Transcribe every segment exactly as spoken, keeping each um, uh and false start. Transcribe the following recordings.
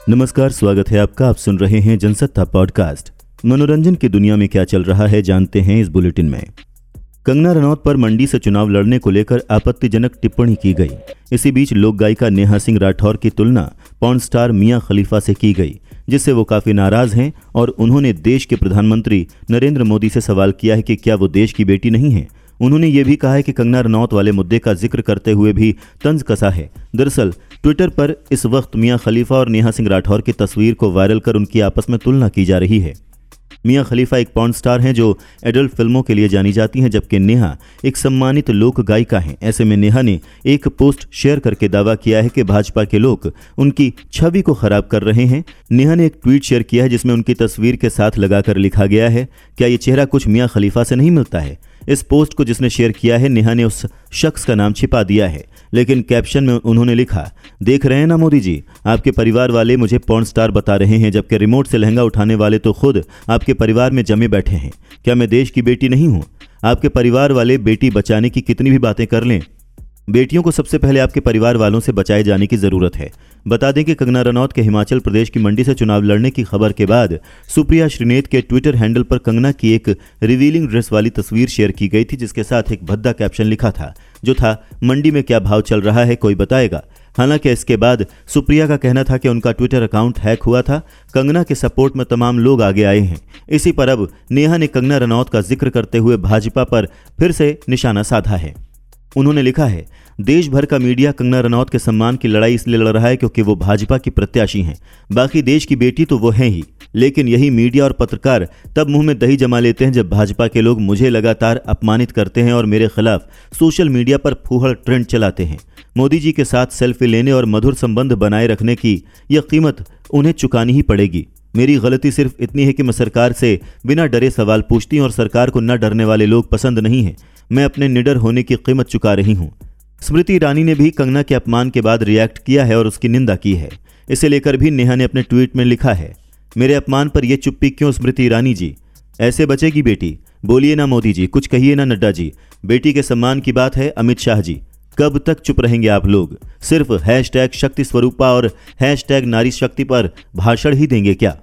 नमस्कार, स्वागत है आपका। आप सुन रहे हैं जनसत्ता पॉडकास्ट। मनोरंजन की दुनिया में क्या चल रहा है जानते हैं इस बुलेटिन में। कंगना रनौत पर मंडी से चुनाव लड़ने को लेकर आपत्तिजनक टिप्पणी की गई। इसी बीच लोक गायिका नेहा सिंह राठौर की तुलना पॉर्न स्टार मियां खलीफा से की गई, जिससे वो काफी नाराज हैं और उन्होंने देश के प्रधानमंत्री नरेंद्र मोदी से सवाल किया है कि क्या वो देश की बेटी नहीं है। उन्होंने ये भी कहा है कि कंगना रनौत वाले मुद्दे का जिक्र करते हुए भी तंज कसा है। दरअसल ट्विटर पर इस वक्त मियां खलीफा और नेहा सिंह राठौर की तस्वीर को वायरल कर उनकी आपस में तुलना की जा रही है। मियां खलीफा एक पॉर्न स्टार हैं जो एडल्ट फिल्मों के लिए जानी जाती हैं, जबकि नेहा एक सम्मानित लोक गायिका हैं। ऐसे में नेहा ने एक पोस्ट शेयर करके दावा किया है कि भाजपा के लोग उनकी छवि को खराब कर रहे हैं। नेहा ने एक ट्वीट शेयर किया है जिसमें उनकी तस्वीर के साथ लगाकर लिखा गया है, क्या ये चेहरा कुछ मियां खलीफा से नहीं मिलता है। इस पोस्ट को जिसने शेयर किया है, नेहा ने उस शख्स का नाम छिपा दिया है, लेकिन कैप्शन में उन्होंने लिखा, देख रहे हैं ना मोदी जी, आपके परिवार वाले मुझे पॉर्न स्टार बता रहे हैं, जबकि रिमोट से लहंगा उठाने वाले तो खुद आपके परिवार में जमे बैठे हैं। क्या मैं देश की बेटी नहीं हूं? आपके परिवार वाले बेटी बचाने की कितनी भी बातें कर लें, बेटियों को सबसे पहले आपके परिवार वालों से बचाए जाने की जरूरत है। बता दें कि कंगना रनौत के हिमाचल प्रदेश की मंडी से चुनाव लड़ने की खबर के बाद सुप्रिया श्रीनेत के ट्विटर हैंडल पर कंगना की एक रिवीलिंग ड्रेस वाली तस्वीर शेयर की गई थी, जिसके साथ एक भद्दा कैप्शन लिखा था, जो था, मंडी में क्या भाव चल रहा है कोई बताएगा। हालांकि इसके बाद सुप्रिया का कहना था कि उनका ट्विटर अकाउंट हैक हुआ था। कंगना के सपोर्ट में तमाम लोग आगे आए हैं। इसी पर अब नेहा ने कंगना रनौत का जिक्र करते हुए भाजपा पर फिर से निशाना साधा है। उन्होंने लिखा है, देश भर का मीडिया कंगना रनौत के सम्मान की लड़ाई इसलिए लड़ रहा है क्योंकि वो भाजपा की प्रत्याशी हैं। बाकी देश की बेटी तो वो हैं ही, लेकिन यही मीडिया और पत्रकार तब मुंह में दही जमा लेते हैं जब भाजपा के लोग मुझे लगातार अपमानित करते हैं और मेरे खिलाफ सोशल मीडिया पर फूहड़ ट्रेंड चलाते हैं। मोदी जी के साथ सेल्फी लेने और मधुर संबंध बनाए रखने की यह कीमत उन्हें चुकानी ही पड़ेगी। मेरी गलती सिर्फ इतनी है कि मैं सरकार से बिना डरे सवाल पूछती हूं और सरकार को न डरने वाले लोग पसंद नहीं हैं। मैं अपने निडर होने की कीमत चुका रही हूं। स्मृति ईरानी ने भी कंगना के अपमान के बाद रिएक्ट किया है और उसकी निंदा की है। इसे लेकर भी नेहा ने अपने ट्वीट में लिखा है, मेरे अपमान पर यह चुप्पी क्यों स्मृति ईरानी जी? ऐसे बचेगी बेटी? बोलिए ना मोदी जी, कुछ कहिए ना नड्डा जी। बेटी के सम्मान की बात है अमित शाह जी। कब तक चुप रहेंगे आप लोग? सिर्फ हैश टैग शक्ति स्वरूपा और हैश टैग नारी शक्ति पर भाषण ही देंगे क्या?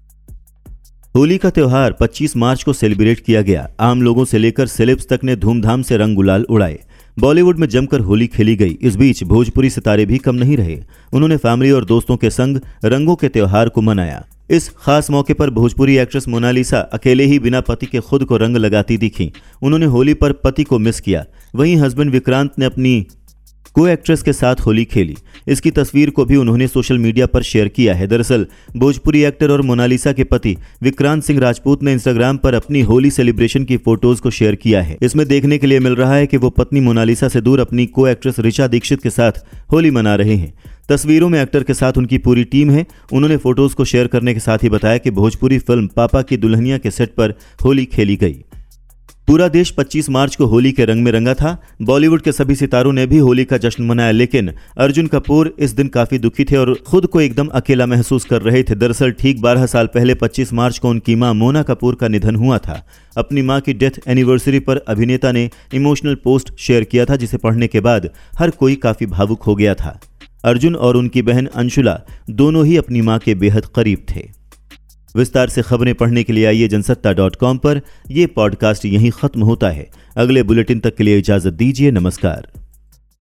होली का त्यौहार पच्चीस मार्च को सेलिब्रेट किया गया। आम लोगों से लेकर सेलेब्स तक ने धूमधाम से रंग गुलाल उड़ाए। बॉलीवुड में जमकर होली खेली गई। इस बीच भोजपुरी सितारे भी कम नहीं रहे। उन्होंने फैमिली और दोस्तों के संग रंगों के त्यौहार को मनाया। इस खास मौके पर भोजपुरी एक्ट्रेस मोनालिसा अकेले ही बिना पति के खुद को रंग लगाती दिखी। उन्होंने होली पर पति को मिस किया। वहीं हस्बैंड विक्रांत ने अपनी को एक्ट्रेस के साथ होली खेली। इसकी तस्वीर को भी उन्होंने सोशल मीडिया पर शेयर किया है। दरअसल भोजपुरी एक्टर और मोनालिसा के पति विक्रांत सिंह राजपूत ने इंस्टाग्राम पर अपनी होली सेलिब्रेशन की फोटोज को शेयर किया है। इसमें देखने के लिए मिल रहा है कि वो पत्नी मोनालिसा से दूर अपनी को एक्ट्रेस ऋचा दीक्षित के साथ होली मना रहे हैं। तस्वीरों में एक्टर के साथ उनकी पूरी टीम है। उन्होंने फोटोज को शेयर करने के साथ ही बताया कि भोजपुरी फिल्म पापा की दुल्हनिया के सेट पर होली खेली गई। पूरा देश पच्चीस मार्च को होली के रंग में रंगा था। बॉलीवुड के सभी सितारों ने भी होली का जश्न मनाया, लेकिन अर्जुन कपूर इस दिन काफी दुखी थे और खुद को एकदम अकेला महसूस कर रहे थे। दरअसल ठीक बारह साल पहले पच्चीस मार्च को उनकी मां मोना कपूर का निधन हुआ था। अपनी मां की डेथ एनिवर्सरी पर अभिनेता ने इमोशनल पोस्ट शेयर किया था, जिसे पढ़ने के बाद हर कोई काफी भावुक हो गया था। अर्जुन और उनकी बहन अंशुला दोनों ही अपनी मां के बेहद करीब थे। विस्तार से खबरें पढ़ने के लिए आइए जनसत्ता डॉट कॉम पर। यह पॉडकास्ट यहीं खत्म होता है। अगले बुलेटिन तक के लिए इजाजत दीजिए। नमस्कार।